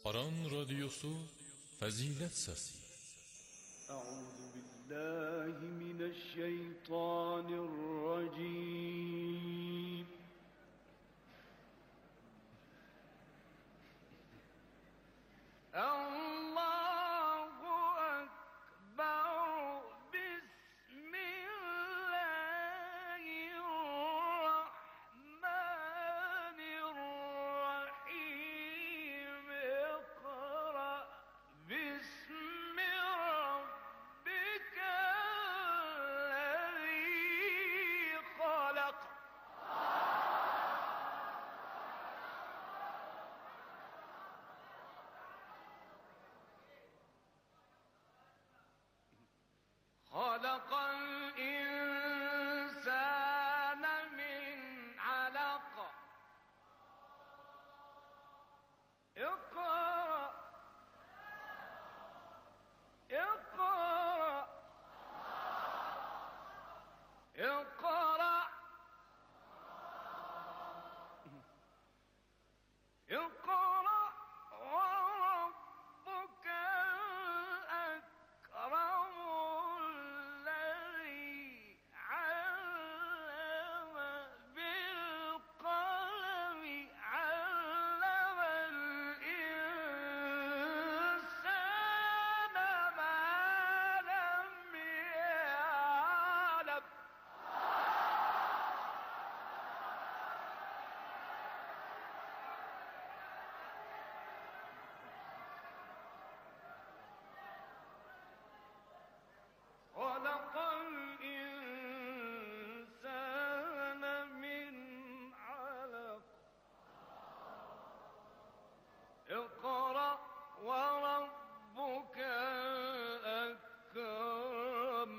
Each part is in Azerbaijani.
Aran Radyosu Fazilet Sesi. Euzu billahi mineşşeytanirracim. Allahu Ekber. خلق الإنسان من علق اقرأ اقرأ اقرأ اقرأ وربك الأكرم خلق الإنسان من علق اقرأ وربك الأكرم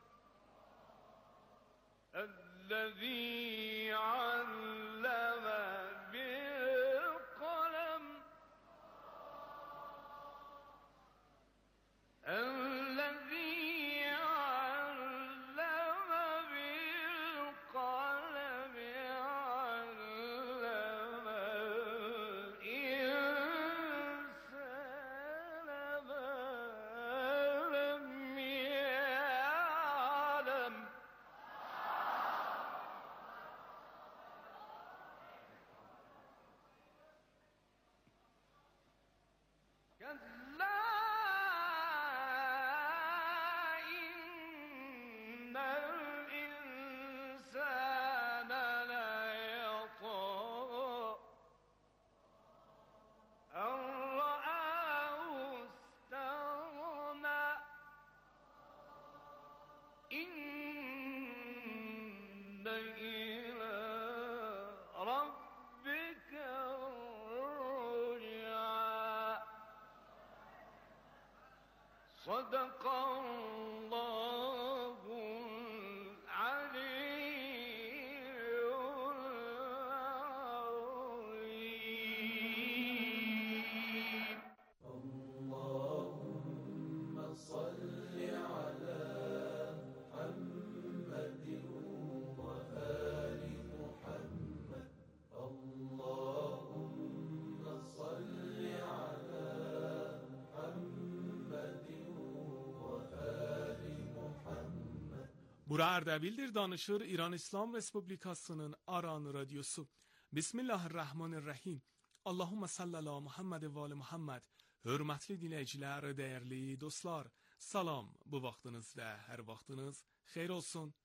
الذي علم بالقلم كلا إن الإنسان ليطغى أن رآه استغنى إن إلى ربك صدق الله العلي العظيم. اللهم صل على محمد وآل محمد. اللهم صل على محمد. Bura Ardabildir danışır İran İslam Respublikasının Aran Radyosu. Bismillahirrahmanirrahim. Allahumma salli ala Muhammed ve ali Muhammed. Hörmətli dinləyicilər, değerli dostlar. Salam, bu vaxtınız ve her vaxtınız xeyir olsun.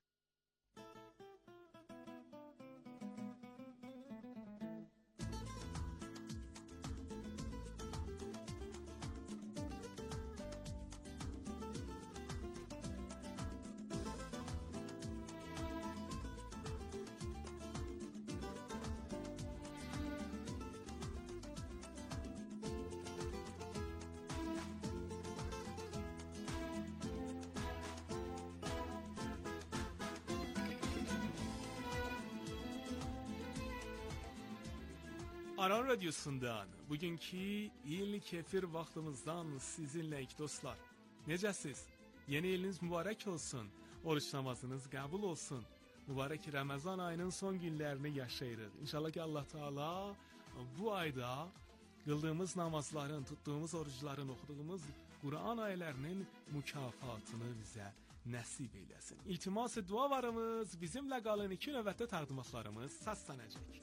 Aran Radyosu'ndan bugünkü yeni kefir vaxtımızdan sizinleyik dostlar. Necəsiz? Yeni iliniz mübarek olsun. Oruç namazınız kabul olsun. Mübarek Ramazan ayının son günlerini yaşayırıq. İnşallah ki Allah Teala bu ayda qıldığımız namazların, tutduğumuz orucların, oxuduğumuz Quran ayələrinin mükafatını bizə nəsib eyləsin. İltimas-ı dualarımız bizimlə qalın. 2 növbətdə təqdimatlarımız səslənəcək.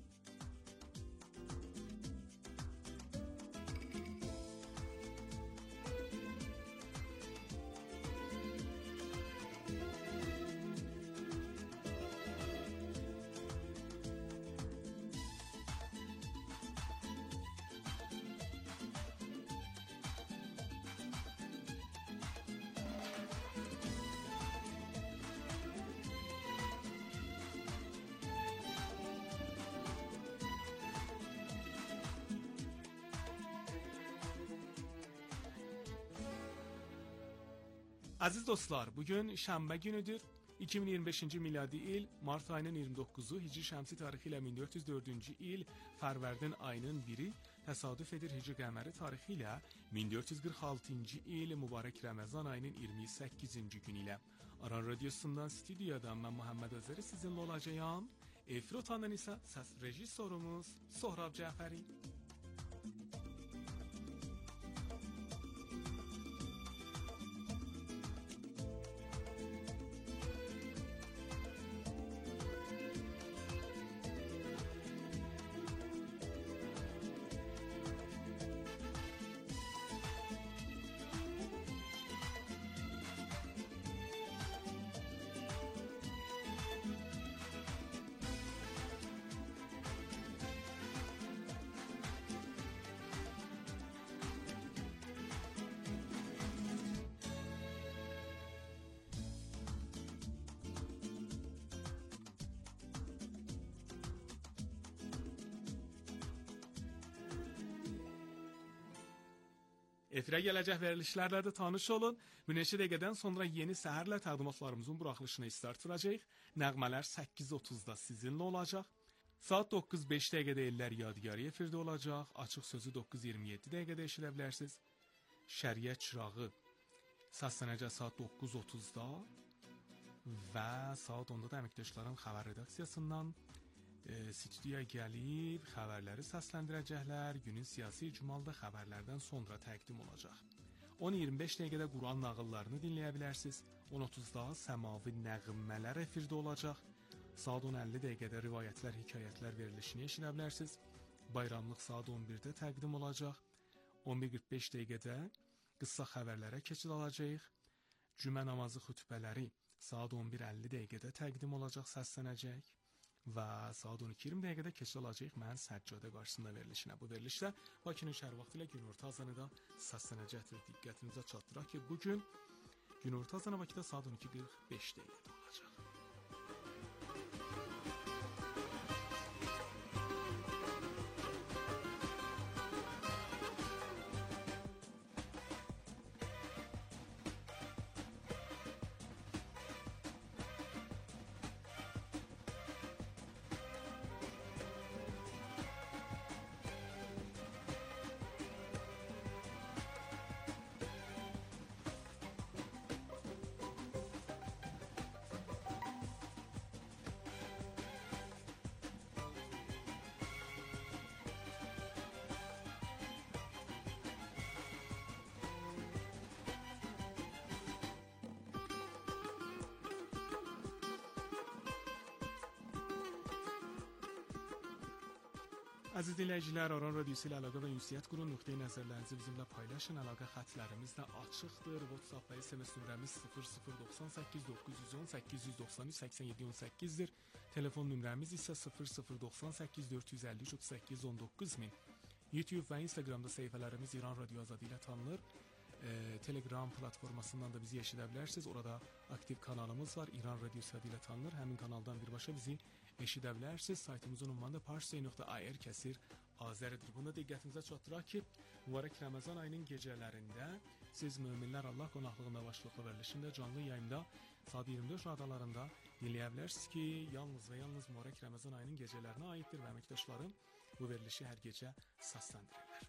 Aziz dostlar, bugün şənbə günüdür. 2025-ci miladi il mart ayının 29-u, Hicri şəmsi tarixi ilə 1404-cü il Fərvərdin ayının 1-i təsadüf edir Hicri qəməri tarixi ilə 1446-cı il mübarək Ramazan ayının 28-ci günü ilə. Aran Radyosu'ndan stüdyodan mən Muhammed Özeri sizinlə olacağım. Efir otandan isə səs rejissorumuz Sohrab Cəfəri. Efirə gələcək verilişlərlə də tanış olun. Bir neçə dəqiqədən sonra yeni səhərlə təqdimatlarımızın buraxılışına start verəcəyik. Nəğmələr 8:30-da sizinlə olacaq. Saat 9:05 dəqiqədə Ellər Yadigarı efirdə olacaq. Açıq sözü 9:27 dəqiqədə eşidə bilərsiniz. Şəriət çırağı səslənəcək saat 9:30-da və saat 10-da da əməkdaşların xəbər redaksiyasından stüdyoya gəlib xəbərləri səsləndirəcəklər. Günün siyasi icmalda xəbərlərdən sonra təqdim olacaq. 10:25 dəqiqədə Quran nağıllarını dinləyə bilərsiniz. 10:30-da səmavi nəğmələr efirdə olacaq. Saat 10:50 dəqiqədə rivayətlər, hekayətlər verilişini eşidə bilərsiniz. Bayramlıq saat 11-də təqdim olacaq. 11:45 dəqiqədə qısa xəbərlərə keçid alacağıq. Cümə namazı xütbələri saat 11:50 dəqiqədə təqdim olacaq, səslənəcək. Və saat 12:20 dəqiqədə keçid alacağıq mən səccadə qarşısında verilişinə. Bu verilişdə Bakının şəhər vaxtı ilə günorta azanı da səslənəcəkdir. Diqqətinizə çatdıraq ki, bugün günorta azanı Bakıda saat 12:45 dəqiqədə olacaq. Əziz dinləyicilər, Aran Radyosu ilə əlaqə və ünsiyyət qurun, nöqteyi nəzərlərinizi bizimlə paylaşın. Əlaqə xətlərimiz də açıqdır. WhatsApp və SMS nömrəmiz 0098 910 893 8718-dir. Telefon nömrəmiz isə 0098 453 38 19000. YouTube və Instagramda səhifələrimiz İran Radio Azadi ilə tanınır. Telegram platformasından da bizi eşidə bilərsiniz. Orada aktiv kanalımız var. İran Radiosu ilə tanınır. Həmin kanaldan birbaşa bizi eşidə bilərsiniz. Saytımızın ünvanı parsi.ir kəsir Azəridir. Bunda diqqətinizə çatdıraq ki, mübarək Ramazan ayının gecələrində siz möminlər Allah qonaqlığında başlıqlı verilişində canlı yayında saat 24 radalarında dinləyə bilərsiniz ki, yalnız və yalnız mübarək Ramazan ayının gecələrinə aiddir və əməkdaşlarım bu verilişi hər gecə səsləndirirlər.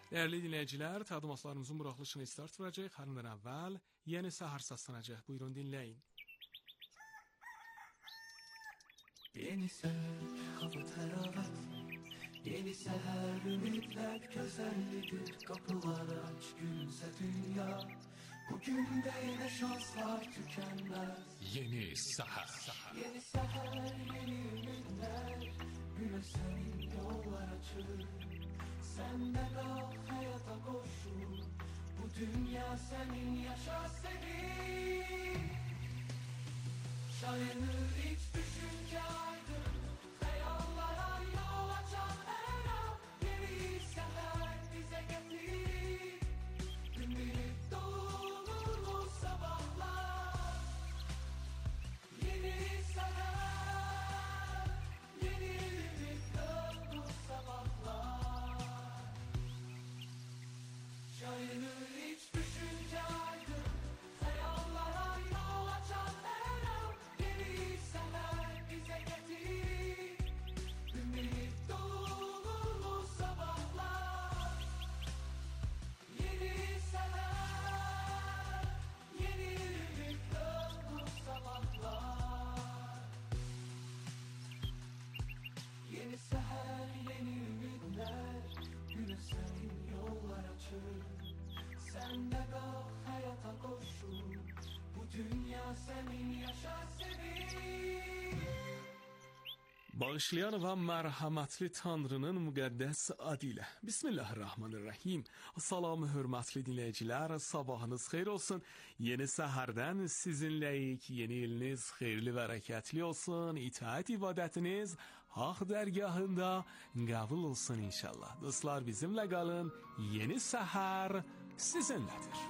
Değerli dinleyiciler, təqdimatlarımızın buraxılışına start verəcək. Hər gündən əvvəl yeni səhər səslənəcək. Buyurun dinləyin. Yeni səhər, hava təravət, yeni səhər, ümidlər gözəllidir, qapılar aç, gülümsə dünya, bugün də yenə şanslar tükənməz. Yeni səhər. Yeni səhər, yeni ümidlər, günə sənin yollar açır, sən də qalx həyata qoşul, bu dünya sənin, yaşa sevin. Şayanır iç düşünce aydın, hayallara yol açan her an, yeni seher bize getir, ümit dolu sabahlar. Yeni seher, yeni ümit dolu sabahlar. Şayanır iç düşünce aydın, hayallara yol açan her an, yeni seher bize getir, ümit dolu sabahlar. Yeni seher, yeni ümit dolu sabahlar. Yeni seher, yeni ümitler, güne senin yollar açır, sen de kalk hayata koşul, bu dünya senin, yaşa sevin. Bağışlayan və mərhəmətli Tanrının müqəddəs adı ilə. Bismillahirrahmanirrahim. Salam, hörmətli dinləyicilər, sabahınız xeyir olsun. Yeni səhərdən sizinləyik. Yeni iliniz xeyirli və bərəkətli olsun. İtaət ibadətiniz haq dərgahında qəbul olsun inşallah. Dostlar, bizimlə qalın. Yeni səhər sizinlədir.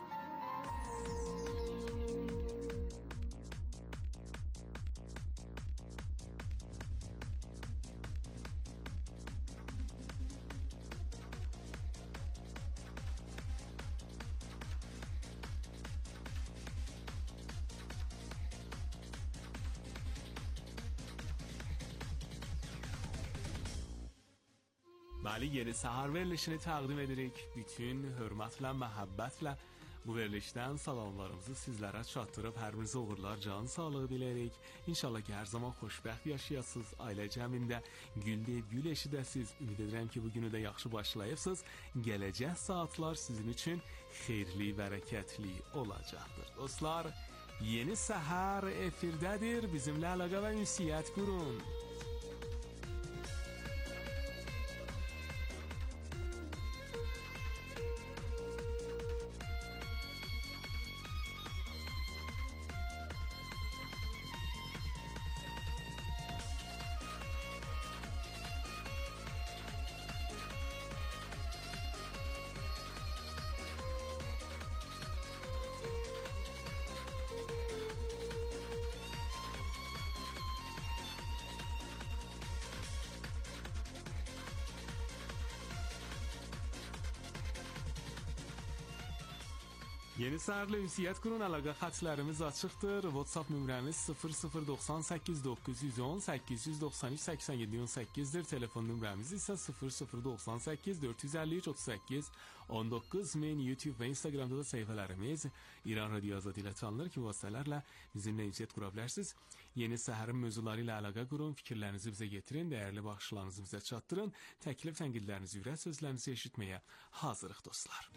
Bəli, yeni səhər verilişini təqdim edirik. Bütün hörmətlə, məhəbbətlə bu verilişdən salamlarımızı sizlərə çatdırıb hər birinizə uğurlar, can sağlığı dilərik. İnşallah ki, hər zaman xoşbəxt yaşayasınız, ailə cəmində gül deyib gül eşidəsiniz. Ümid edirəm ki, bu günü də yaxşı başlayırsınız. Gələcək saatlar sizin üçün xeyirli, bərəkətli olacaqdır. Dostlar, yeni səhər efirdədir. Bizimlə əlaqə və ünsiyyət qurun. Yeni səhərlə ünsiyyət qurun, əlaqə xətlərimiz açıqdır. WhatsApp nömrəmiz 0098 910 893 87 18-dir. Telefon nömrəmiz isə 0098 453 38 19. Min YouTube və Instagramda da səhifələrimiz İran Radio Azad ilə tanınır ki, vasitələrlə bizimlə ünsiyyət qura bilərsiniz. Yeni səhərin mövzuları ilə əlaqə qurun, fikirlərinizi bizə getirin, dəyərli baxışlarınızı bizə çatdırın. Təklif, tənqidlərinizi, ürək sözlərinizi eşitməyə hazırıq dostlar.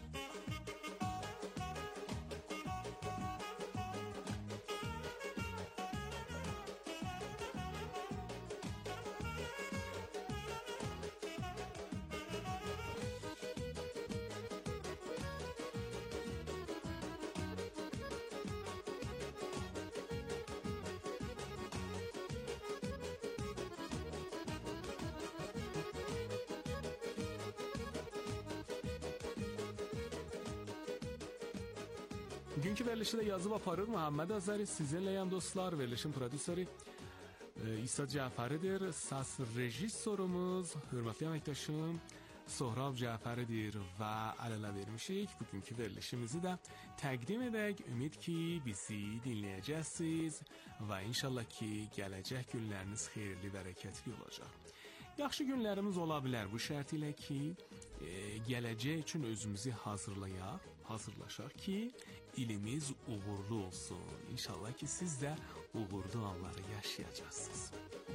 Bugünkü verilişi də yazıb aparır Muhammed Azəri. Sizinləyəm dostlar, verilişin prodüseri İsa Cəfəridir. Səs rejissorumuz, hörmətli əməkdaşım Sohrab Cəfəridir və əl-ələ vermişik. Bugünkü verilişimizi də təqdim edək. Ümid ki, bizi dinləyəcəksiniz və inşallah ki, gələcək günləriniz xeyirli, bərəkətli olacaq. Yaxşı günlərimiz ola bilər bu şərt ilə ki, gələcək üçün özümüzü hazırlaşaq ki, ilimiz uğurlu olsun. İnşallah ki, siz də uğurlu anları yaşayacaqsınız.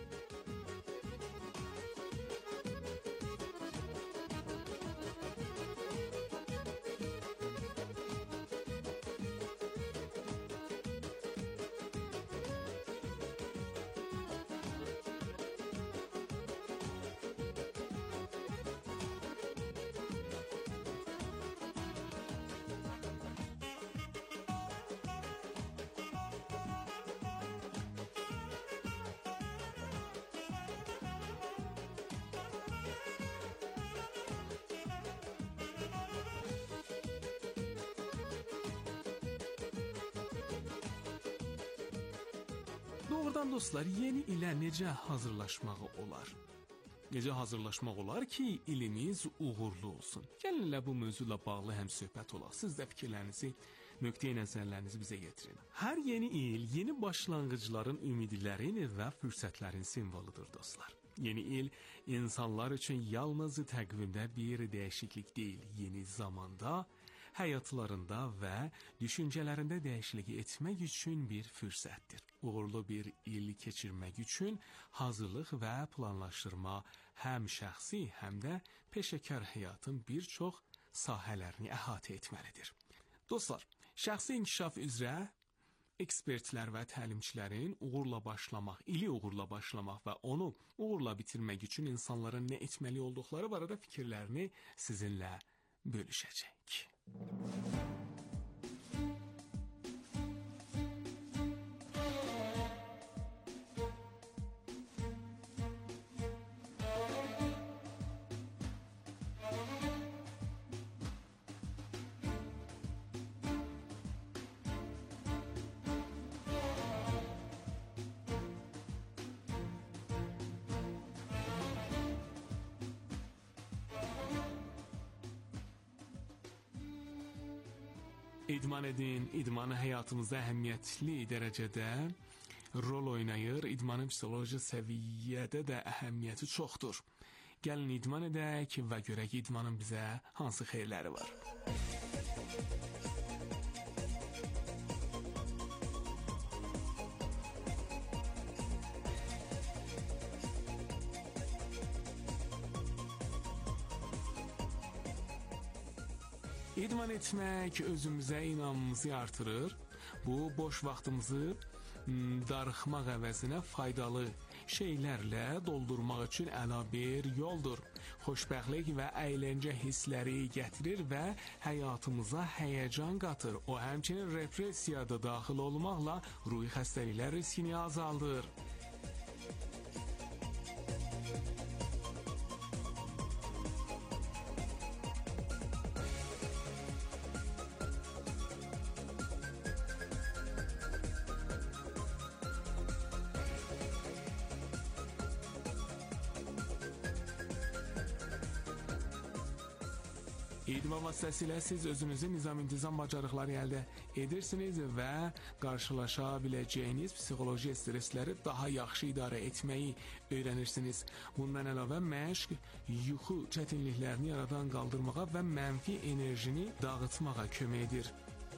Doğrudan dostlar, yeni ilə necə hazırlaşmağı olar? Necə hazırlaşmaq olar ki, ilimiz uğurlu olsun? Gəlin elə bu mövzuyla bağlı həm söhbət olaq. Siz də fikirlərinizi, nöqteyi nəzərlərinizi bizə yetirin. Hər yeni il, yeni başlanğıcların ümidlərin və fürsətlərin simvoludur dostlar. Yeni il insanlar üçün yalnız təqvimdə bir dəyişiklik deyil, yeni zamanda, həyatlarında və düşüncələrində dəyişiklik etmək üçün bir fürsətdir. Uğurlu bir il keçirmək üçün hazırlıq və planlaşdırma həm şəxsi, həm də peşəkar həyatın bir çox sahələrini əhatə etməlidir. Dostlar, şəxsi inkişaf üzrə ekspertlər və təlimçilərin uğurla başlamaq, ili uğurla başlamaq və onu uğurla bitirmək üçün insanların nə etməli olduqları barədə fikirlərini sizinlə bölüşəcək. İdman edin, idmanı həyatımızda əhəmiyyətli dərəcədə rol oynayır. İdmanın psixoloji səviyyədə də əhəmiyyəti çoxdur. Gəlin idman edək və görək idmanın bizə hansı xeyirləri var. İdman etmək özümüzə inamımızı artırır. Bu, boş vaxtımızı darıxmaq əvəzinə faydalı şeylərlə doldurmaq üçün əla bir yoldur. Xoşbəxtlik və əyləncə hissləri gətirir və həyatımıza həyəcan qatır. O, həmçinin repressiyada daxil olmaqla ruhi xəstəliklər riskini azaldır. İdman vasitəsilə siz özünüzün nizam-intizam bacarıqları əldə edirsiniz və qarşılaşa biləcəyiniz psixoloji stresləri daha yaxşı idarə etməyi öyrənirsiniz. Bundan əlavə məşq, yuxu çətinliklərini aradan qaldırmağa və mənfi enerjini dağıtmağa kömək edir.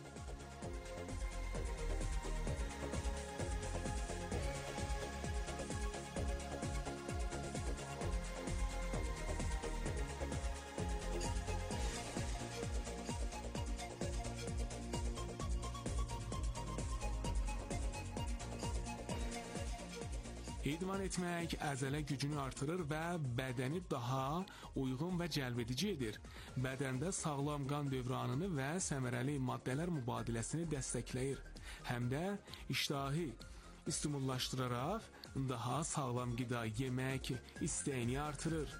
İdman etmək əzələ gücünü artırır və bədəni daha uyğun və cəlbedici edir. Bədəndə sağlam qan dövranını və səmərəli maddələr mübadiləsini dəstəkləyir. Həm də iştahı stimullaşdıraraq daha sağlam qida yemək istəyini artırır.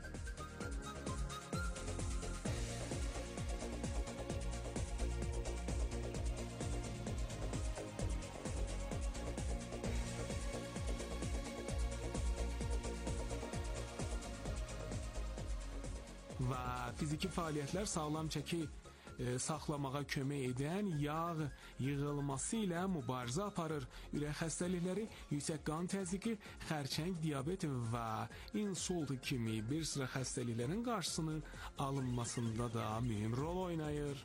Və fiziki fəaliyyətlər sağlam çəki saxlamağa kömək edən yağ yığılması ilə mübarizə aparır. Ürək xəstəlikləri, yüksək qan təzyiqi, xərçəng, diabet və insult kimi bir sıra xəstəliklərin qarşısının alınmasında da mühüm rol oynayır.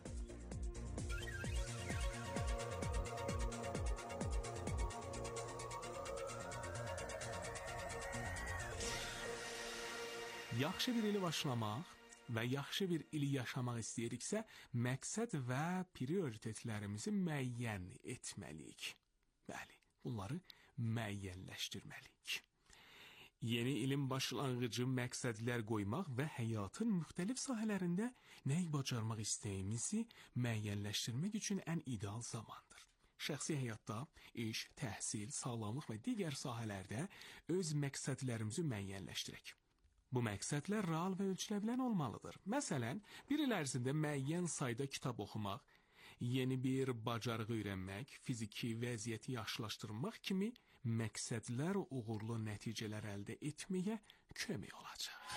Yaxşı bir ili başlamaq və yaxşı bir ili yaşamaq istəyiriksə, məqsəd və prioritetlərimizi müəyyən etməliyik. Bəli, bunları müəyyənləşdirməliyik. Yeni ilin başlanğıcı məqsədlər qoymaq və həyatın müxtəlif sahələrində nəyi bacarmaq istəyimizi müəyyənləşdirmək üçün ən ideal zamandır. Şəxsi həyatda, iş, təhsil, sağlamlıq və digər sahələrdə öz məqsədlərimizi müəyyənləşdirək. Bu məqsədlər real və ölçüləbilən olmalıdır. Məsələn, bir il ərzində müəyyən sayda kitab oxumaq, yeni bir bacarıq öyrənmək, fiziki vəziyyəti yaxşılaşdırmaq kimi məqsədlər uğurlu nəticələr əldə etməyə kömək olacaq.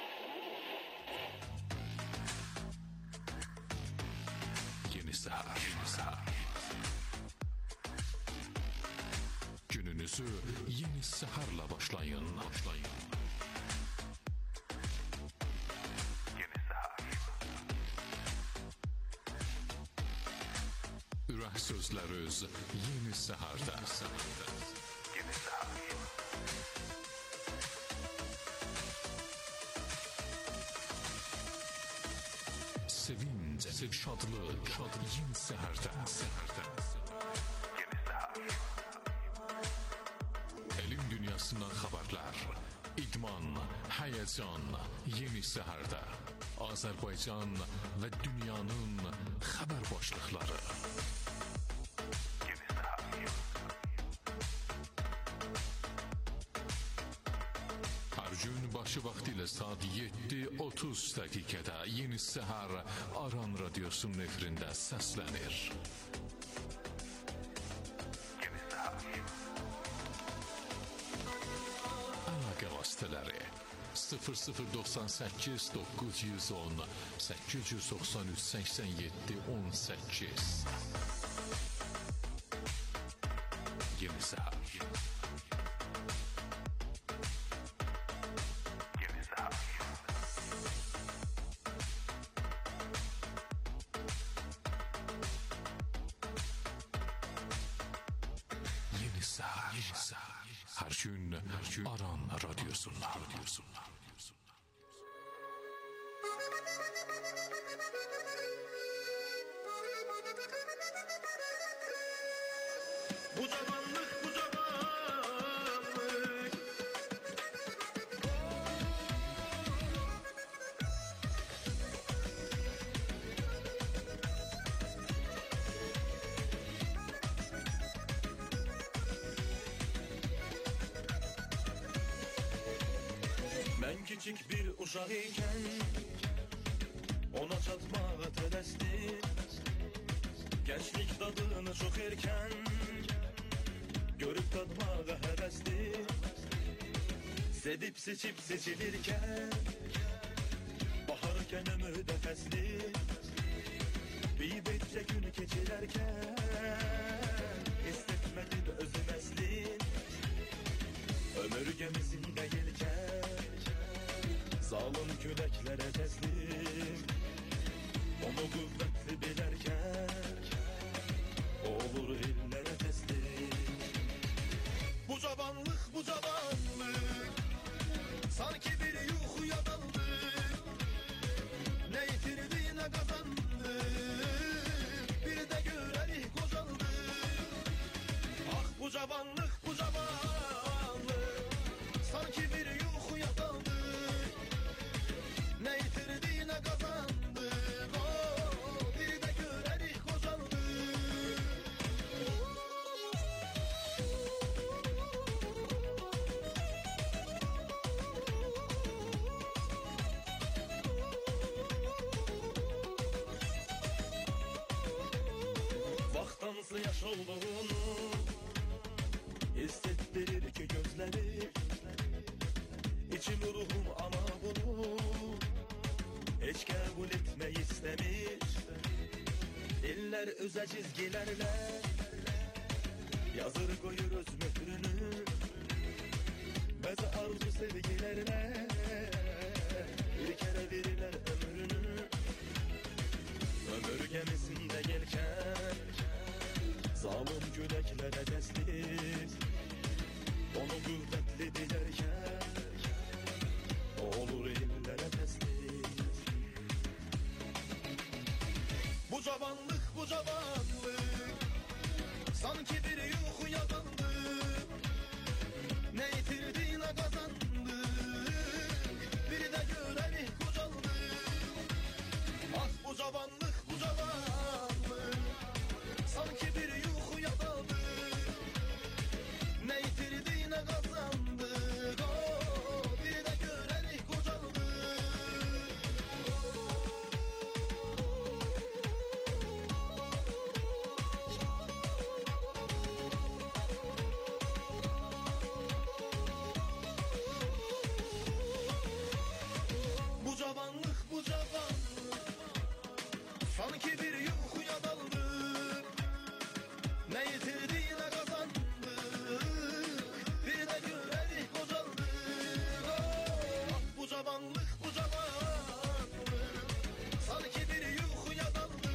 Yeni səhər. Gününüzü yeni səhərlə başlayın. Ürək sözləri öz yeni səhərdə. Yeni səhər. Sevinç, şadlıq, yeni səhərdə. Yeni səhər. Elm dünyasından xəbərlər, idman, həyəcan, yeni səhərdə. Azərbaycan və dünyanın xəbər başlıqları. Gün başı vaxtı ilə saat 7:30 dəqiqədə Yeni Səhər Aran Radiosunun efirində səslənir. Yeni Səhər. Əlaqə vasitələri 0098 910 893 87 18. Yeni Səhər. Hər gün Aran Radiosundan. Bu zamanlık. Ben küçük bir uşaq ikən ona çatmağa tələsdim. Gençlik dadını çox erkən görüb tadmağa həvəsdim. Sedib seçib seçilirkən baharkən ömürdə fəsli bir becə gün keçirərkən istetmədim özüm əslin. Ömür gəmisində yelkən zalim küləklərə təslim. Onu qüvvətli bilərkən olur ellərə təslim. Bu cavanlıq sanki bir yuxuya daldı. Nə itirdi nə qazandı, bir də görərik qocaldı. Ah bu cavanlıq sanki bir yuxuya daldı. Nə itirdi nə qazandı, bir də görərik qocaldı. Vaxtansı yaş olduğunu hissettirir ki gözləri. İçim ruhum ana bunu heç qəbul etmək istəmir. Eller özə cizgilərlə yazır qoyur öz möhrünü. Bəzi arzu sevgilərlə bir kərə verirlər ömrünü. Ömür gəmisində gəlkən zalim güləklərə dəstir. Onu qüvvətli deyərkən olur illərə təslim. Bu cavanlıq, bu cavanlıq sanki bir yuxuya daldı. Ne itirdi ne kazandı, bir de görelim kocaldı. Ah bu cavanlıq, bu cavanlıq sanki bir yuxuya daldı. Ne itirdi ne kazandı, bir de görelim kocaldı. Bu cavanlıq, bu cavanlıq sanki bir yuxuya daldı. Ne yitirdi ne kazandı, bir de görelim kocaldı. Ah bu cavanlıq, bu cavanlıq sanki bir yuxuya daldı.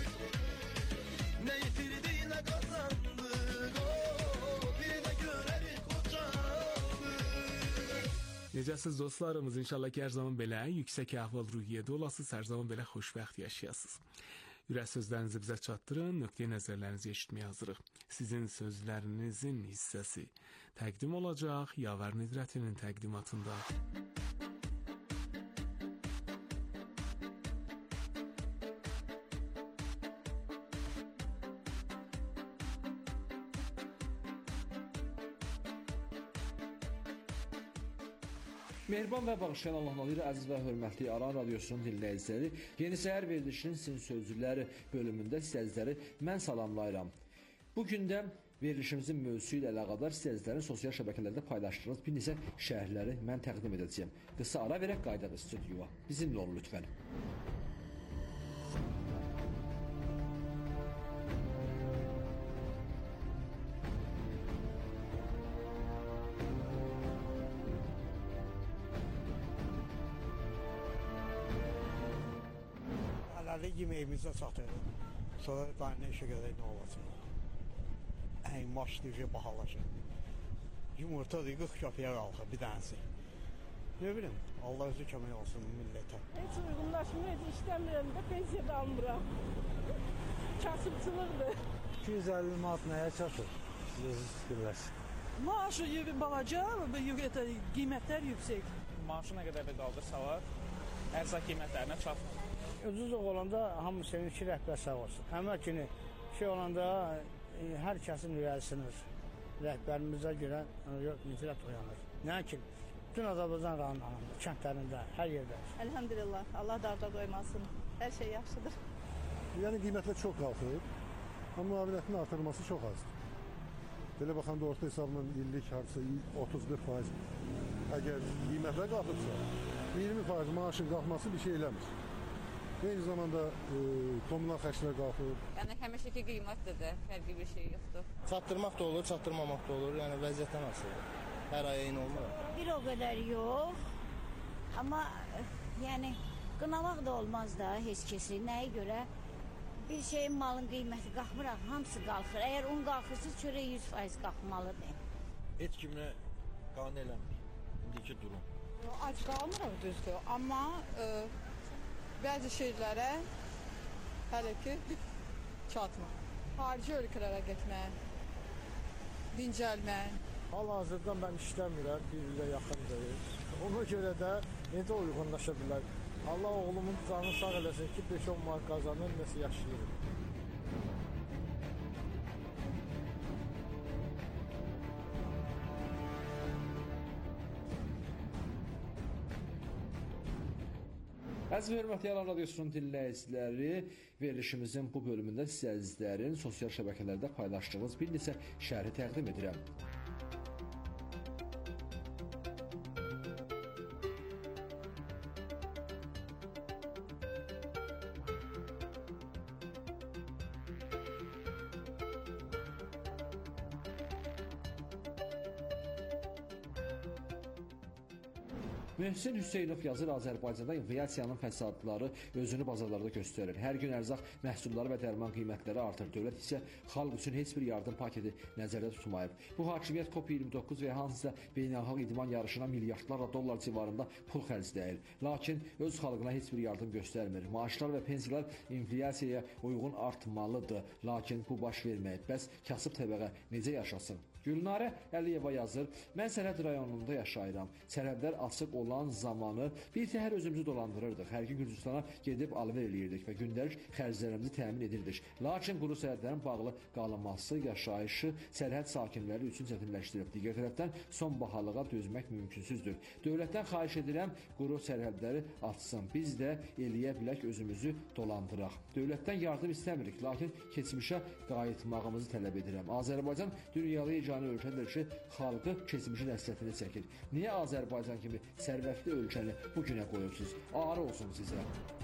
Ne yitirdi ne kazandı, bir de görelim kocaldı. Necəsiz dostlarımız, inşallah ki hər zaman belə yüksək əhval-ruhiyyədə olasınız, hər zaman belə xoşbəxt yaşayasınız. Ürək sözlərinizi bizə çatdırın, nöqteyi nəzərlərinizi eşitməyə hazırıq. Sizin sözlərinizin hissəsi təqdim olacaq Yavər Nidrətinin təqdimatında. Mehriban və bağışlayan Allahın adı ilə əziz və hörmətli Aran Radiosunun dinləyiciləri, Yeni Səhər verilişinin Sizin Sözcükləri bölümündə sizləri mən salamlayıram. Bugün də verilişimizin mövzusu ilə əlaqədar sizlərin sosial şəbəkələrdə paylaşdığınız bir neçə şərhləri mən təqdim edəcəyim. Qısa ara verək qaydaq stüdyoya. Bizimlə olun lütfən. Yeməyimizə çatırıq. Sonra qaynına işə gedək nə olacaq. Maş deyəcək, bahalaşır. Yumurta deyək, 40 köpəyə qalxır bir dənəsi. Ne bilim, Allah özü kömək olsun millətə. Heç uyğunlaşmır, heç işləmirəm də, pensiyada almıram. Kasıbçılıqdır. 250 manat nəyə çatır? Siz özünüz fikirləşin. Maaşı balaca, qiymətlər yüksək. Maaşı nə qədər də qaldırsalar, ərzaq qiymətlərinə çatmır. Ucuz olanda hamı sevinir ki, rəhbər sağ olsun. Həmə kimi şey olanda hər kəsin ürəyisinir. Rəhbərimizə görə nifrət oyanır. Nə ki, bütün Azərbaycan rayonlarında, kəndlərində, hər yerdə. Elhamdülillah, Allah darda qoymasın. Hər şey yaxşıdır. Yəni qiymətlər çox qalxır, amma müavinətin artırılması çox azdır. Belə baxanda orta hesabla illik hardasa 30-40%. Əgər qiymətlər qalxırsa, 20% maaşın qalxması bir şey eləmir. Eyni zamanda kommunal xərclər qalxır. Yəni həmişəki qiymətdir də, fərqli bir şey yoxdur. Çatdırmaq da olur, çatdırmamaq da olur. Yəni vəziyyətdən asılıdır. Hər ay eyni olmur. Bir o qədər yox. Amma yəni qınamaq da olmaz da heç kəsi. Nəyə görə? Bir şeyin malın qiyməti qalxmır, hamısı qalxır. Əgər un qalxırsa, çörək 100% qalxmalıdır. Et kimi qane eləmir. İndiki durum. Ac qalmırıq düzdür, amma bəzi şeylərə hələ ki çatmır. Xarici ölkələrə getmək, dincəlmək. Hal-hazırda mən işləmirəm, bir ilə yaxındayız. Ona görə də necə uyğunlaşa bilər? Allah oğlumun canını sağ eləsin ki, 5-10 manat qazanır, nəsə yaşayırım. Əziz və hörmətli Aran Radiosunun dinləyiciləri, verilişimizin bu bölümündə sizlərin sosial şəbəkələrdə paylaşdığınız bir neçə şərhi təqdim edirəm. Möhsin Hüseynov yazır, Azərbaycanda inflyasiyanın fəsadları özünü bazarlarda göstərir. Hər gün ərzaq məhsulları və dərman qiymətləri artır. Dövlət isə xalq üçün heç bir yardım paketi nəzərdə tutmayıb. Bu hakimiyyət COP29 və hansısa beynəlxalq idman yarışına milyardlarla dollar civarında pul xərcləyir. Lakin öz xalqına heç bir yardım göstərmir. Maaşlar və pensiyalar inflyasiyaya uyğun artmalıdır. Lakin bu baş verməyib. Bəs kasıb təbəqə necə yaşasın? Gülnarə Əliyeva yazır, mən Sərhəd rayonunda yaşayıram. Sərhədlər açıq olan zamanı bir təhər özümüzü dolandırırdıq. Hər gün Gürcüstana gedib alver eləyirdik və gündəlik xərclərimizi təmin edirdik. Lakin quru sərhədlərin bağlı qalınması yaşayışı sərhəd sakinləri üçün çətinləşdirib. Digər tərəfdən son bahalığa dözmək mümkünsüzdür. Dövlətdən xahiş edirəm, quru sərhədləri açsın. Biz də eləyə bilək özümüzü dolandıraq. Dövlətdən yardım istəmirik, lakin keçmişə qayıtmağımızı tələb edirəm. Azərbaycan dünyalı ölkədir ki, xalqı keçmişin həsrətini çəkir. Niyə Azərbaycan kimi sərvətli ölkəni bu günə qoyubsuz? Ağrı olsun sizə.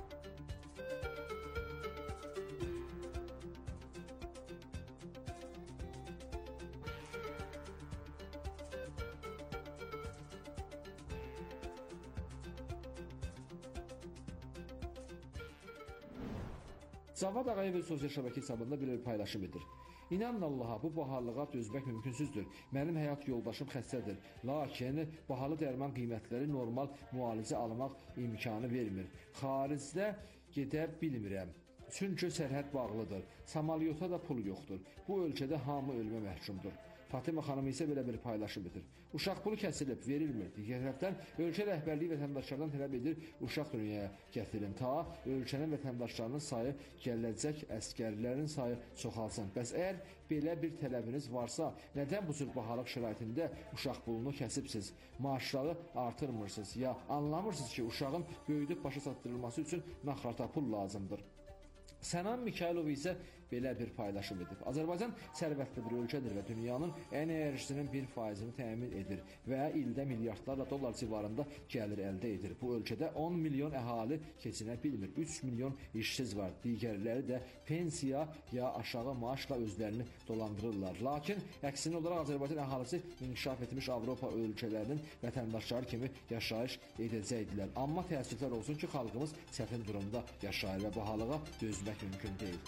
Cavad Ağayev sosial şəbəkə hesabında bir paylaşım edir. İnanın Allaha, bu bahalığa dözmək mümkünsüzdür. Mənim həyat yoldaşım xəstədir. Lakin bahalı dərman qiymətləri normal müalicə almaq imkanı vermir. Xaricdə gedə bilmirəm. Çünki sərhəd bağlıdır. Samalyota da pul yoxdur. Bu ölkədə hamı ölümə məhkumdur. Fatima xanım isə belə bir paylaşım edir. Uşaq pulu kəsilib, verilmir. Digər tərəfdən ölkə rəhbərliyi vətəndaşlardan tələb edir, uşaq dünyaya gətirin. Ta ölkənin vətəndaşlarının sayı, gələcək əskərlərin sayı çoxalsın. Bəs əgər belə bir tələbiniz varsa, nədən bu cür bahalıq şəraitində uşaq pulunu kəsibsiz, maaşları artırmırsınız ya anlamırsınız ki, uşağın böyüdüb başa çatdırılması üçün naxrata pul lazımdır. Sənan Mikailov isə belə bir paylaşım edib. Azərbaycan sərvətli bir ölkədir və dünyanın ən enerjisinin 1%-ni təmin edir və ildə milyardlarla dollar civarında gəlir əldə edir. Bu ölkədə 10 milyon əhali keçinə bilmir. 3 milyon işsiz var. Digərləri də pensiya ya aşağı maaşla özlərini dolandırırlar. Lakin əksinə olaraq Azərbaycan əhalisi inkişaf etmiş Avropa ölkələrinin vətəndaşları kimi yaşayış edəcəkdilər. Amma təəssüflər olsun ki, xalqımız çətin durumda yaşayır və bahalığa dözmək mümkün deyil.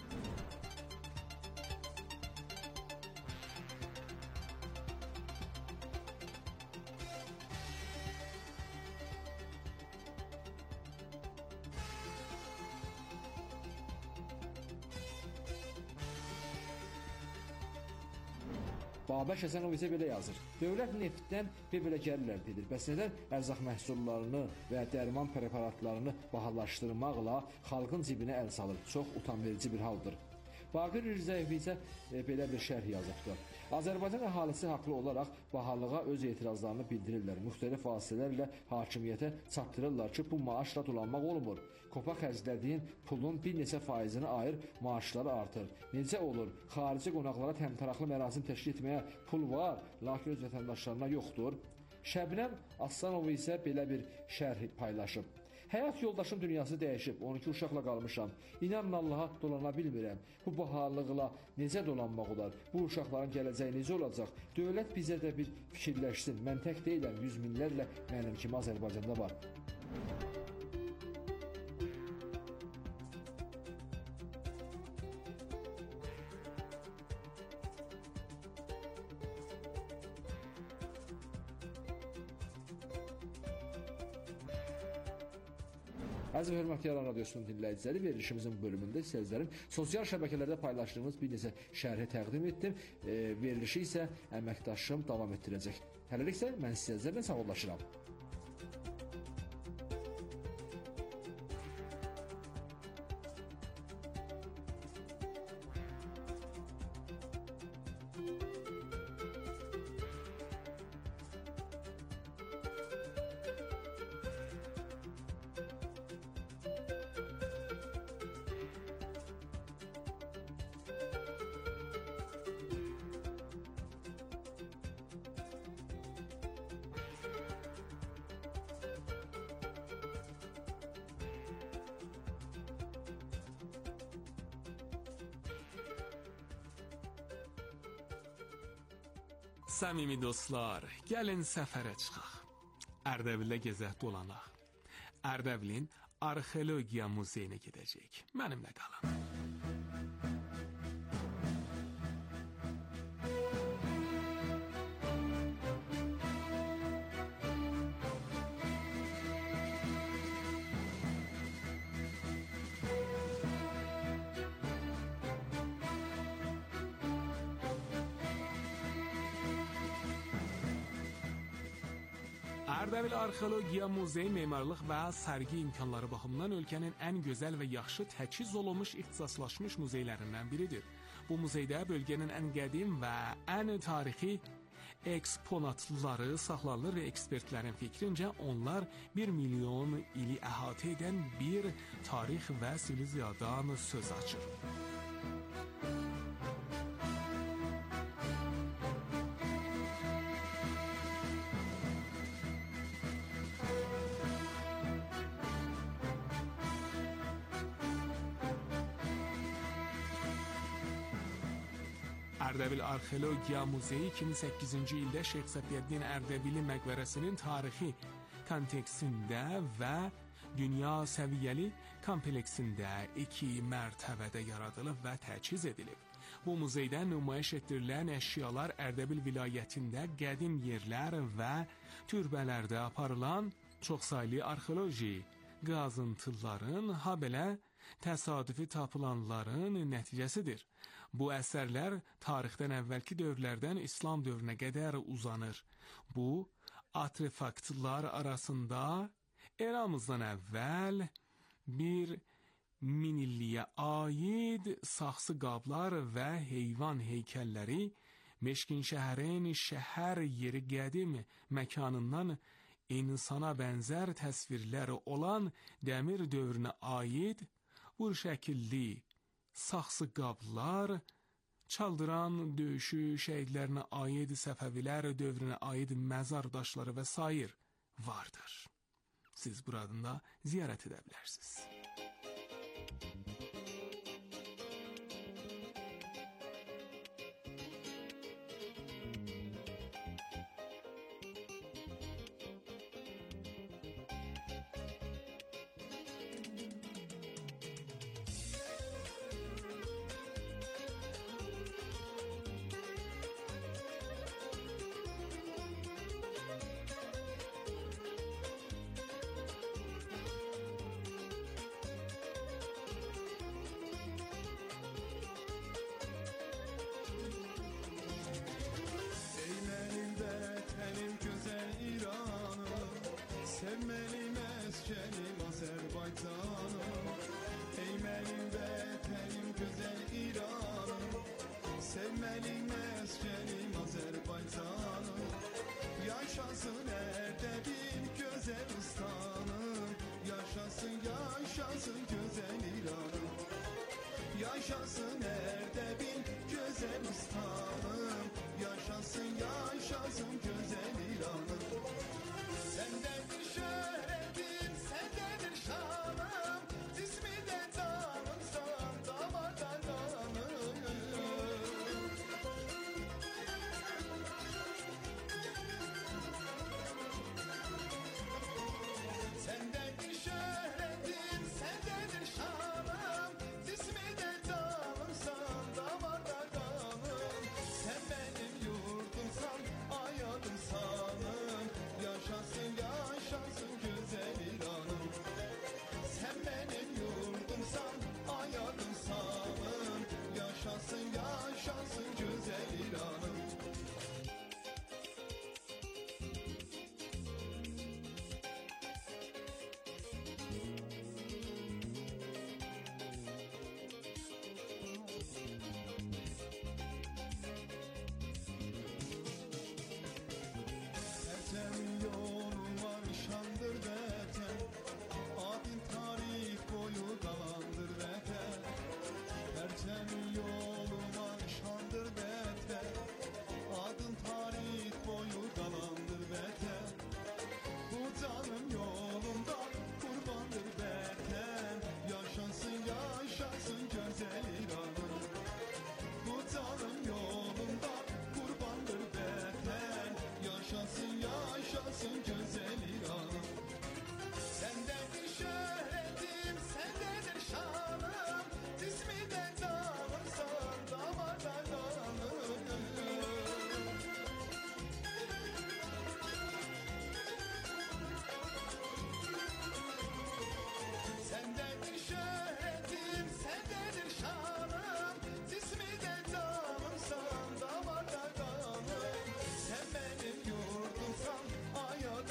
Babək Həsənov isə belə yazır. Dövlət neftdən belə gəlirlər dedir. Bəs nədən ərzaq məhsullarını və dərman preparatlarını bahalaşdırmaqla xalqın cibinə əl salır? Çox utanverici bir haldır. Baqir Rizayev isə belə bir şərh yazıbdır. Azərbaycan əhalisi haqlı olaraq bahalığa öz etirazlarını bildirirlər. Müxtəlif vasitələrlə hakimiyyətə çatdırırlar ki, bu maaşla dolanmaq olmur. Kopa xərclədiyin pulun bir neçə faizini ayır, maaşları artır. Necə olur? Xarici qonaqlara təmtəraqlı mərasim təşkil etməyə pul var, lakin öz vətəndaşlarına yoxdur. Şəbnəm Aslanov isə belə bir şərh paylaşıb. Həyat yoldaşım dünyası dəyişib, 12 uşaqla qalmışam. İnanın Allaha dolana bilmirəm. Bu bahalıqla necə dolanmaq olar? Bu uşaqların gələcəyi necə olacaq? Dövlət bizə də bir fikirləşsin. Mən tək deyiləm, yüz minlərlə mənim kimi Azərbaycanda var. Əziz və hörmətli Aran Radiosunun dinləyiciləri, verilişimizin bölümündə sizlərin sosial şəbəkələrdə paylaşdığımız bir neçə şərhi təqdim etdim. Verilişi isə əməkdaşım davam etdirəcək. Hələlik isə mən sizlərlə sağollaşıram. Səmimi dostlar, gəlin səfərə çıxaq. Ərdəbildə gəzək dolanaq. Ərdəbilin Arxeologiya Muzeyinə gedəcəyik. Mənimlə qalın. Ərdəbil Arxeologiya Muzeyi memarlıq və sərgi imkanları baxımından ölkənin ən gözəl və yaxşı təchiz olunmuş ixtisaslaşmış muzeylərindən biridir. Bu muzeydə bölgənin ən qədim və ən tarixi eksponatları saxlanılır və ekspertlərin fikrincə onlar 1 milyon ili əhatə edən bir tarix və sivilizasiyadan söz açır. Ərdəbil Arxeologiya Muzeyi 2008-ci ildə Şeyx Səfiyyəddin Ərdəbili məqbərəsinin tarixi kontekstində və dünya səviyyəli kompleksində 2 mərtəbədə yaradılıb və təchiz edilib. Bu muzeydə nümayiş etdirilən əşyalar Ərdəbil vilayətində qədim yerlər və türbələrdə aparılan çoxsaylı arxeoloji qazıntıların, habelə təsadüfi tapılanların nəticəsidir. Bu əsərlər tarixdən əvvəlki dövrlərdən İslam dövrünə qədər uzanır. Bu, artefaktlar arasında eramızdan əvvəl 1000 illiyə aid saxsı qablar və heyvan heykəlləri, Meşkin şəhərin şəhər yeri qədim məkanından insana bənzər təsvirləri olan dəmir dövrünə aid vur şəkilli saxsı qablar, çaldıran döyüşü şəhidlərinə aid Səfəvilər dövrünə aid məzar daşları və sair vardır. Siz burada ziyarət edə bilərsiniz. Sevmeli meskenim Azerbaycanım, ey benim vətənim güzel İranım. Sevmeli meskenim Azerbaycanım, yaşasın Ərdəbil güzel İstanım. Yaşasın, yaşasın güzel İranım. Yaşasın Ərdəbil güzel İstanım. Yaşasın, yaşasın güzel İranım. Sendedir şöhretim, sendedir şanım, ismi de canımsan, damardan canım. Sendedir şöhretim, sendedir şanım, ismi de canımsan, damardan canım. Sen benim yurdumsan, ayadımsanım. Yaşasın, yaşasın güzel İranım. Sen benim yurdumsan, ayadımsanım. Yaşasın, yaşasın güzel İranım. Ertem yolun var, şandır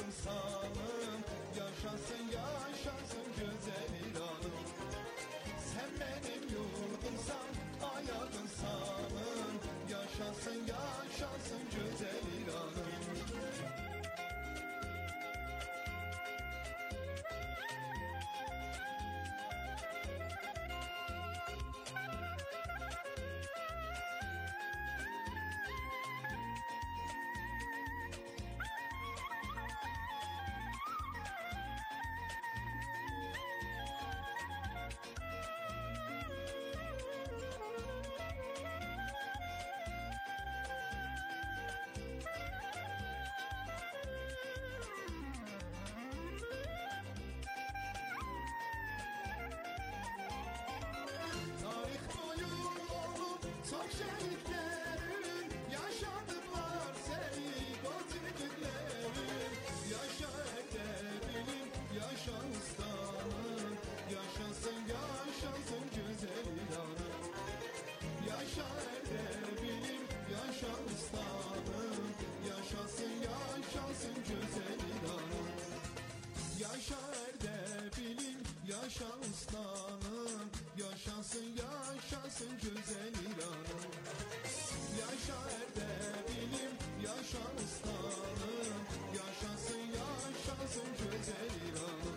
ayağın sağlığın. Yaşasın, yaşasın güzel İranım. Sen benim yurdumsan, ayağın sağlığın. Yaşasın, yaşasın güzel İranım. Tarih boyu olup çok şehitlerin, yaşadılar seni koca günlerin. Yaşa edebilim, yaşa ustanım, yaşasın, yaşasın güzel İranım. Yaşa edebilim, yaşa ustanım, yaşasın, yaşasın güzel İranım. Yaşa edebilim, yaşa ustanım, yaşasın, yaşasın güzel İranım. Yaşa edebilim, yaşa ustanım, yaşasın, yaşasın güzel İranım.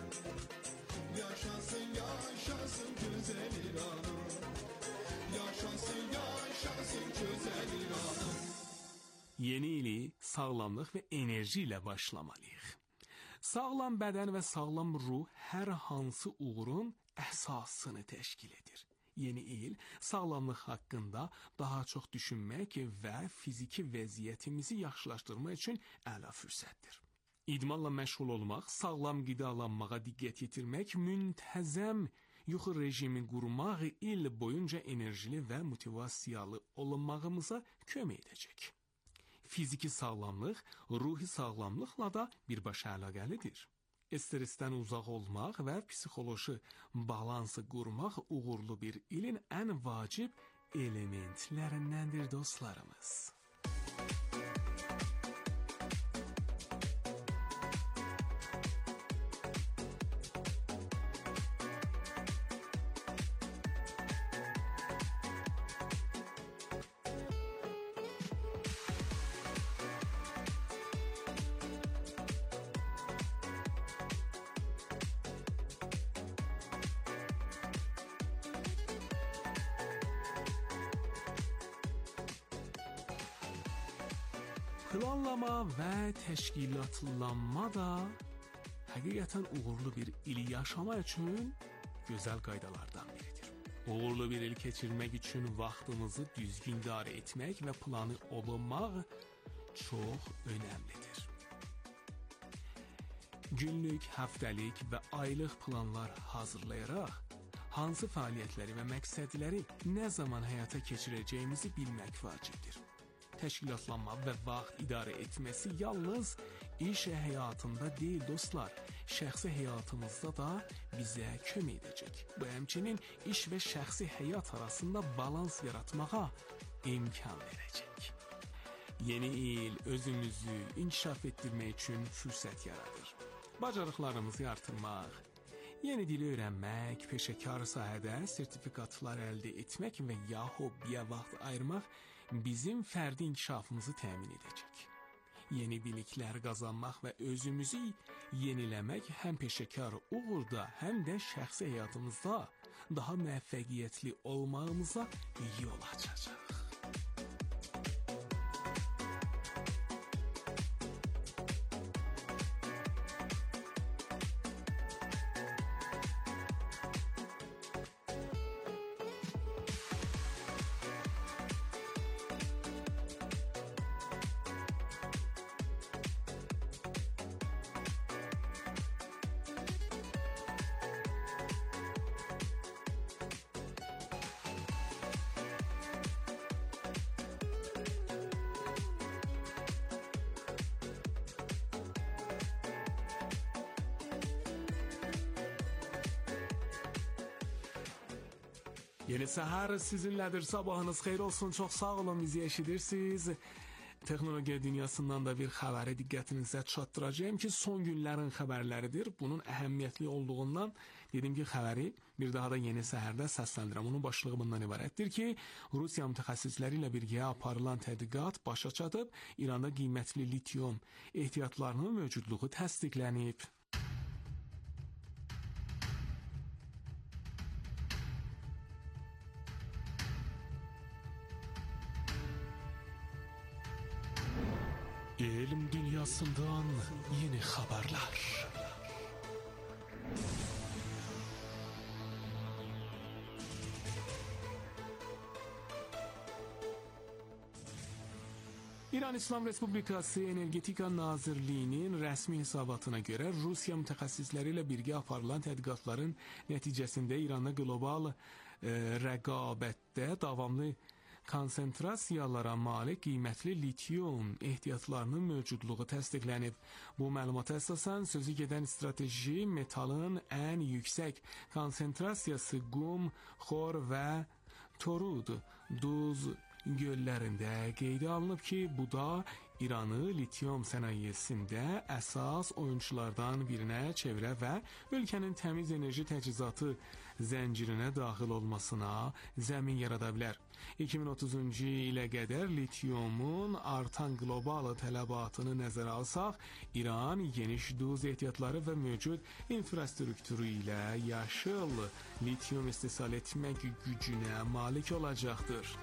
Yaşasın, yaşasın güzel İranım. Yaşasın, yaşasın güzel İranım. Yeni ili sağlamlıq və enerji ilə başlamalıyıq. Sağlam bədən və sağlam ruh hər hansı uğurun əsasını təşkil edir. Yeni il sağlamlıq haqqında daha çox düşünmək və fiziki vəziyyətimizi yaxşılaşdırmaq üçün əla fürsətdir. İdmanla məşğul olmaq, sağlam qidalanmağa diqqət yetirmək, müntəzəm yuxu rejimi qurmaq il boyunca enerjili və motivasiyalı olmağımıza kömək edəcək. Fiziki sağlamlıq, ruhi sağlamlıqla da birbaşa əlaqəlidir. Stressdən uzaq olmaq və psixoloji balansı qurmaq uğurlu bir ilin ən vacib elementlərindəndir dostlarımız. Planlama və təşkilatlanma da həqiqətən uğurlu bir ili yaşamaq üçün gözəl qaydalardan biridir. Uğurlu bir il keçirmək üçün vaxtımızı düzgün idarə etmək və planı olmaq çox önəmlidir. Günlük, həftəlik və aylıq planlar hazırlayaraq hansı fəaliyyətləri və məqsədləri nə zaman həyata keçirəcəyimizi bilmək vacibdir. Təşkilatlanma və vaxt idarə etməsi yalnız iş həyatında deyil dostlar, şəxsi həyatımızda da bizə kömək edəcək. Bu həmçinin iş və şəxsi həyat arasında balans yaratmağa imkan verəcək. Yeni il özümüzü inkişaf etdirmək üçün fürsət yaradır. Bacarıqlarımızı artırmaq, yeni dili öyrənmək, peşəkar sahədə sertifikatlar əldə etmək və ya hobbiyə vaxt ayırmaq bizim fərdi inkişafımızı təmin edəcək. Yeni biliklər qazanmaq və özümüzü yeniləmək həm peşəkar uğurda, həm də şəxsi həyatımızda daha müvəffəqiyyətli olmağımıza yol açacaq. Yeni səhər sizinlədir, sabahınız xeyir olsun, çox sağ olun bizi eşidirsiniz. Texnologiya dünyasından da bir xəbəri diqqətinizə çatdıracağım ki, son günlərin xəbərləridir. Bunun əhəmiyyətli olduğundan dedim ki, xəbəri bir daha da yeni səhərdə səsləndirəm. Onun başlığı bundan ibarətdir ki, Rusiya mütəxəssisləri ilə birgə aparılan tədqiqat başa çatıb, İranda qiymətli litium ehtiyatlarının mövcudluğu təsdiqlənib. Elm dünyasından yeni xəbərlər. İran İslam Respublikası Energetika Nazirliyinin rəsmi hesabatına görə Rusiya mütəxəssisləri ilə birgə aparılan tədqiqatların nəticəsində İranda qlobal rəqabətdə davamlı konsentrasiyalara malik qiymətli litium ehtiyatlarının mövcudluğu təsdiqlənib. Bu məlumata əsasən sözü gedən strateji metalın ən yüksək konsentrasiyası qum, xor və torud, duz göllərində qeydə alınıb ki, bu da İranı litium sənayesində əsas oyunçulardan birinə çevirə və ölkənin təmiz enerji təchizatı zəncirinə daxil olmasına zəmin yarada bilər. 2030-cu ilə qədər litiumun artan qlobal tələbatını nəzərə alsaq, İran geniş duz ehtiyatları və mövcud infrastrukturu ilə yaşıl litium istehsal etmək gücünə malik olacaqdır.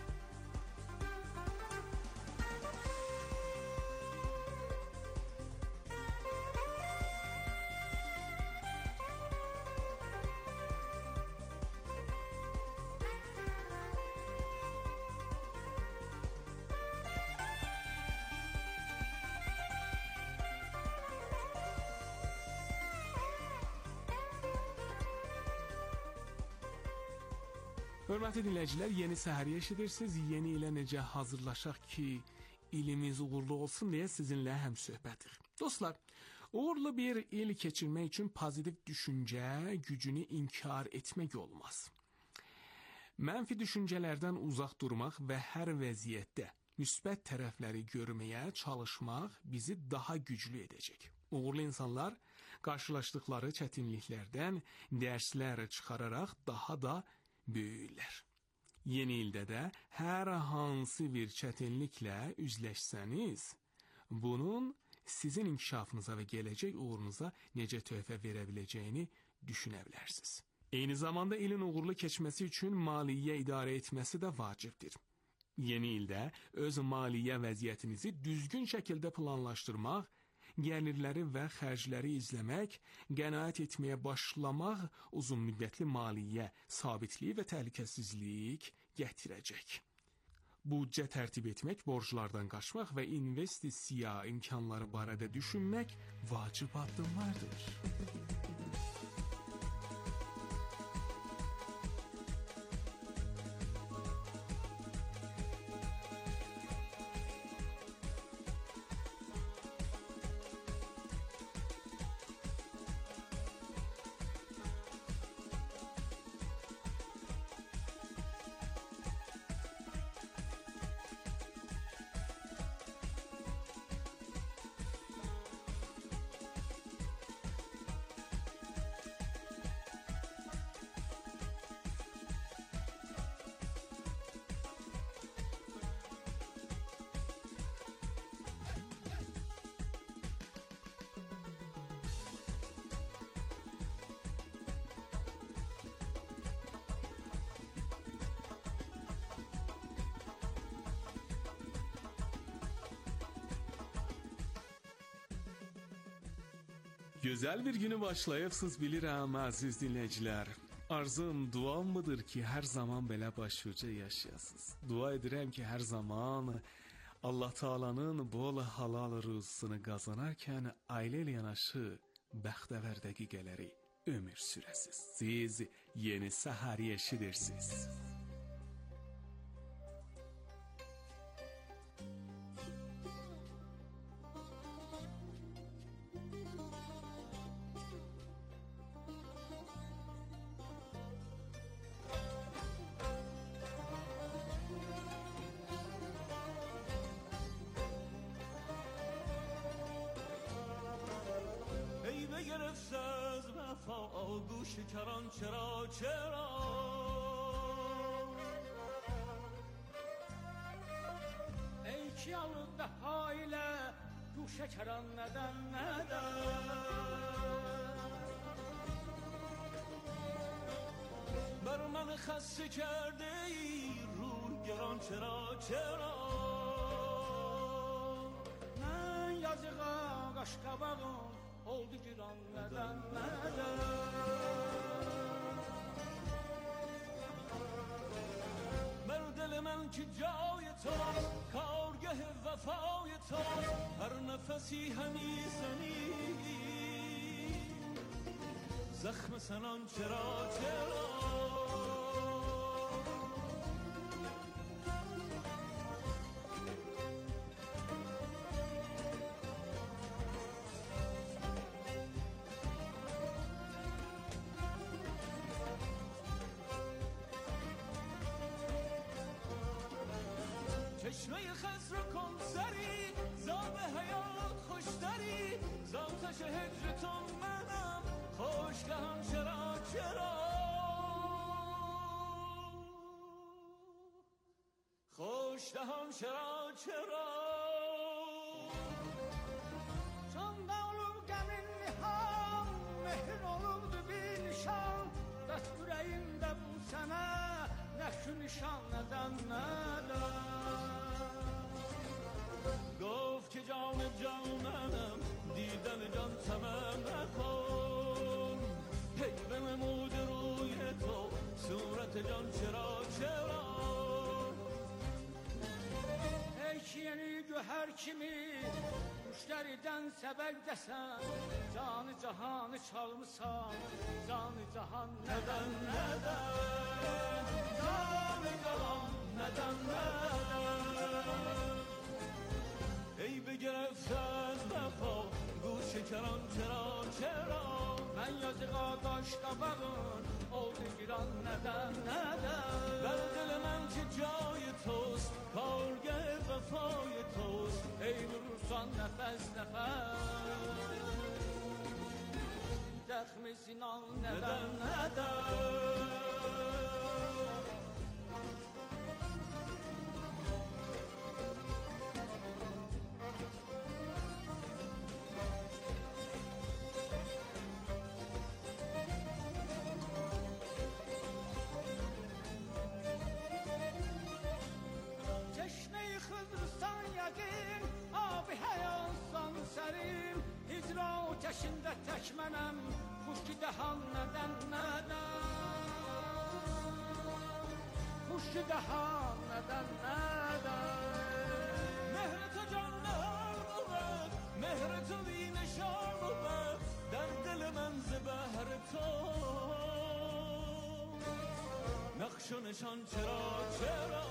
Hörmətli dinləyicilər, yeni səhəri eşidirsiniz. Yeni ilə necə hazırlaşaq ki, ilimiz uğurlu olsun deyə sizinlə həmsöhbətik. Dostlar, uğurlu bir il keçirmək üçün pozitiv düşüncə gücünü inkar etmək olmaz. Mənfi düşüncələrdən uzaq durmaq və hər vəziyyətdə müsbət tərəfləri görməyə çalışmaq bizi daha güclü edəcək. Uğurlu insanlar qarşılaşdıkları çətinliklərdən dərslər çıxararaq daha da böyüklər. Yeni ildə də hər hansı bir çətinliklə üzləşsəniz, bunun sizin inkişafınıza və gələcək uğurunuza necə töhfə verə biləcəyini düşünə bilərsiniz. Eyni zamanda ilin uğurlu keçməsi üçün maliyyə idarə etməsi də vacibdir. Yeni ildə öz maliyyə vəziyyətinizi düzgün şəkildə planlaşdırmaq, gəlirləri və xərcləri izləmək, qənaət etməyə başlamaq uzunmüddətli maliyyə sabitliyi və təhlükəsizlik gətirəcək. Büdcə tərtib etmək, borclardan qaçmaq və investisiya imkanları barədə düşünmək vacib addımlardır. Gözəl bir günü başlayıbsınız bilirəm, əziz dinləyicilər. Arzum, duam mıdır ki, hər zaman belə başuca yaşayasınız. Dua edirəm ki, hər zaman Allah Taala'nın bol halal rızısını qazanarkən ailə ilə yanaşı bəxtəvər dəqiqələri ömür sürəsiz. Siz yeni səhəri eşidirsiniz. وفا گوش کران چرا چرا ey ki alıb vəfa ilə guşə kəran nədən بر من خسته کرده ای روی گران چرا چرا mən yazığa qaşqabağım oldu giran nədən بر دل من که جای تو کارگه وفای تو هر نفسی همی زنی زخم سنان چرا چرا چشمه خضر کن سری زاب حیات خوشتری زاتش هجرتون منم خوشگهم چرا چرا خوشگهم چرا چرا Sonda olub qəmin niham Mehrin olubdu bir nişan Dət ürəyimdə bu sənə Nə şu nişan nədən گفت که جان جانم دیدن جان تمام نکن هی بنمود روی تو صورت جان چرا چرا Ey ki yeni göhər kimi Müştəridən səbəq desən Canı cahanı çalmısan Canı cahan nədən Canı cahan nədən ای بگرفتن وفا گوش کران چرا چرا Mən yazığa qaşqabağın oldu giran nədən در دل من که جای توست کارگه وفای توست ey vurursan nəfəs nəfəs Dəxmi sinan nədən Çeşme-i Xıdrıstan yəqin Abi həyatsan sərim Hicra ateşində tək mənəm Xuşki dəhan nədən Xuşki dəhan nədən مهرت جان نهار بود مهرت بینشان بود در دل من زبهر تو نقش و نشان چرا چرا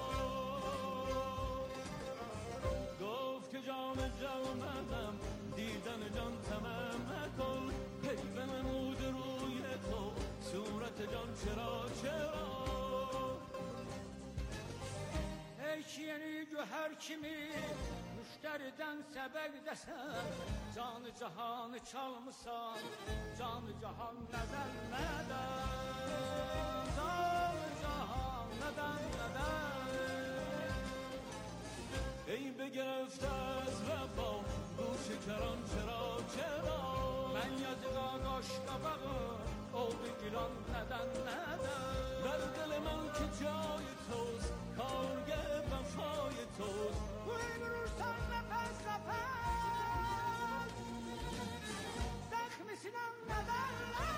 گفت که جان جانم دیدن جان تمام نکن هی بنمود روی تو صورت جان چرا چرا Ey ki yeni göhər kimi Müştəridən səbəq desən Canı cahanı çalmısan Canı cahan nədən Canı cahan nədən ای بگرفته از وفا گوش کران چرا چرا Mən yazığa qaşqabağın oldu giran nədən در دل من که جای توست کارگه وفای توست Vurursan nəfəs nəfəs Dəxmi sinan nədən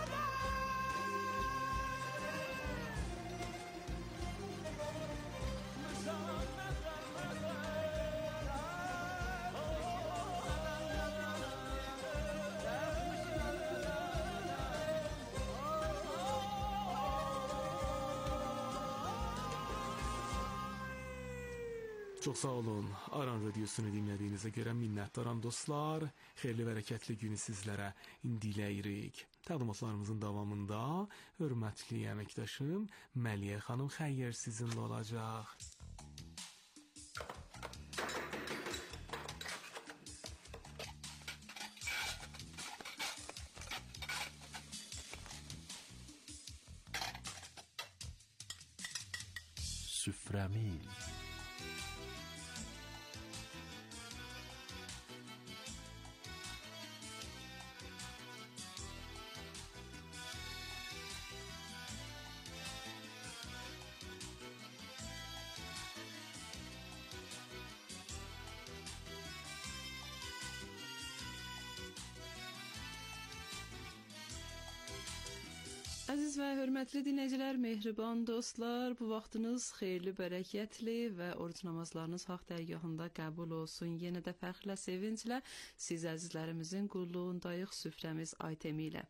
Çox sağ olun. Aran Radiosunu dinlədiyinizə görə minnətdaram dostlar. Xeyirli bərəkətli günü sizlərə diləyirik. Təqdimatlarımızın davamında hörmətli əməkdaşım Məliyə xanım Xəyyər sizinlə olacaq. süfrəmiz. Əziz və hörmətli dinləyicilər, mehriban dostlar, bu vaxtınız xeyirli, bərəkətli və oruc namazlarınız haqq dərgahında qəbul olsun. Yenə də fəxrlə, sevinclə siz əzizlərimizin qulluğundayıq süfrəmiz aytemi ilə.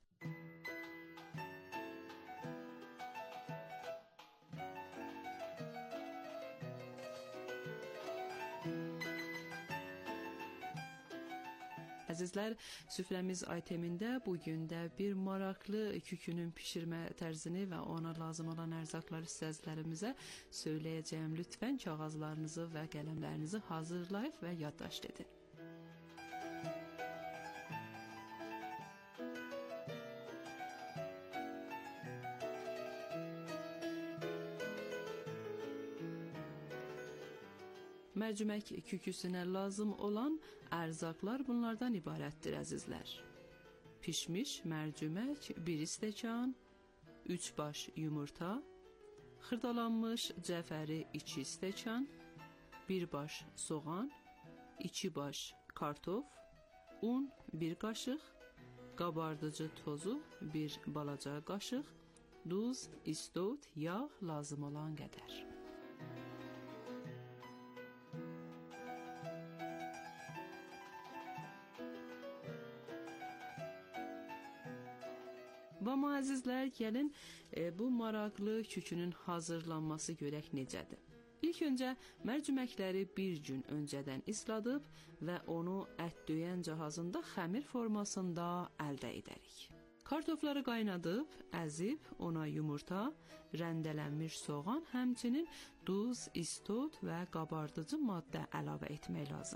Əzizlər, süfrəmiz aytemində bugün də bir maraqlı kükünün pişirmə tərzini və ona lazım olan ərzaqları sizlərimizə söyləyəcəyəm. Lütfən kağızlarınızı və qələmlərinizi hazırlayıb və yaddaşt edin. Mərcimək küküsünə lazım olan ərzaqlar bunlardan ibarətdir, əzizlər. Pişmiş mərcimək 1 stəkan, 3 baş yumurta, xırdalanmış cəfəri 2 stəkan, 1 baş soğan, 2 baş kartof, un 1 qaşıq, qabardıcı tozu 1 balaca qaşıq, duz, istot, yağ lazım olan qədər. Amma əzizlər, gəlin bu maraqlı kükünün hazırlanması görək necədir. İlk öncə mərciməkləri bir gün öncədən isladıb və onu ət döyən cihazında xəmir formasında əldə edərik. Kartofları qaynadıb, əzib, ona yumurta, rəndələnmiş soğan, həmçinin duz, istot və qabardıcı maddə əlavə etmək lazımdır.